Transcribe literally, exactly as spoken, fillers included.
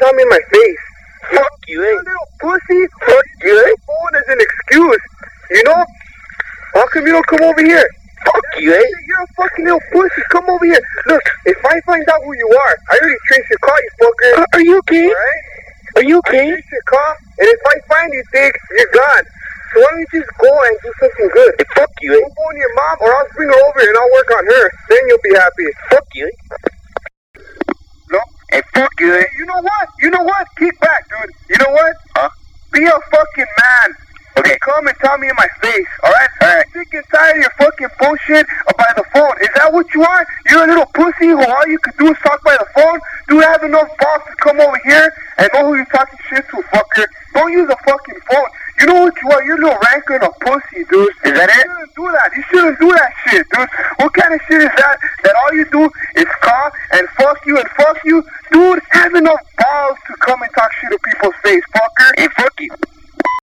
tell me in my face. Fuck you, eh? You little pussy. Fuck you, eh? Phone is an excuse. You know? How come you don't come over here? Fuck you, eh? You're a fucking little pussy. Come over here. Look, if I find out who you are, I already traced your car, you fucker. Uh, are you okay? Alright? Are you I okay? traced your car, and if I find you, Dig, you're gone. So why don't you just go and do something good? Hey, fuck you, eh? Go phone your mom, or I'll bring her over here and I'll work on her. Then you'll be happy. Fuck you, eh? No? Hey, fuck you, eh? Hey, you know what? You know what? Kick back, dude. You know what? Huh? Be a fucking man. Okay. Come and tell me in my face, alright? Alright. I'm sick and tired of your fucking bullshit by the phone. Is that what you are? You're a little pussy who all you could do is talk by the phone? Do you have enough balls to come over here and know who you're talking shit to, fucker? Don't use a fucking phone. You know what you are? You're a little ranker and a pussy, dude. Is that it? You shouldn't do that. You shouldn't do that shit, dude. What kind of shit is that? That all you do is call and fuck